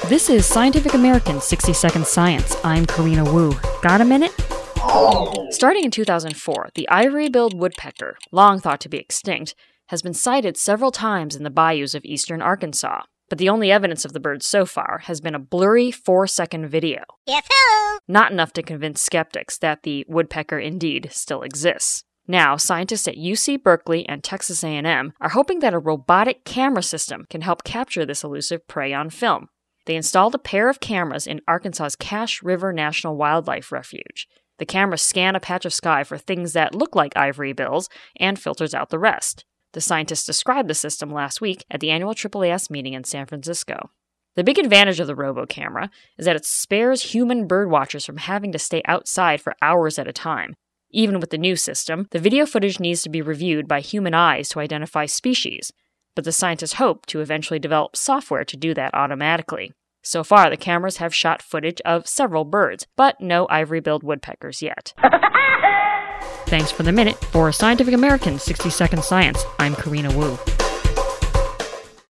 This is Scientific American 60-Second Science. I'm Karina Wu. Got a minute? Starting in 2004, the ivory-billed woodpecker, long thought to be extinct, has been sighted several times in the bayous of eastern Arkansas. But the only evidence of the bird so far has been a blurry 4-second video. Yahoo! Not enough to convince skeptics that the woodpecker indeed still exists. Now, scientists at UC Berkeley and Texas A&M are hoping that a robotic camera system can help capture this elusive prey on film. They installed a pair of cameras in Arkansas's Cache River National Wildlife Refuge. The cameras scan a patch of sky for things that look like ivory bills and filters out the rest. The scientists described the system last week at the annual AAAS meeting in San Francisco. The big advantage of the RoboCamera is that it spares human birdwatchers from having to stay outside for hours at a time. Even with the new system, the video footage needs to be reviewed by human eyes to identify species, but the scientists hope to eventually develop software to do that automatically. So far, the cameras have shot footage of several birds, but no ivory-billed woodpeckers yet. Thanks for the minute. For Scientific American 60-Second Science, I'm Karina Wu.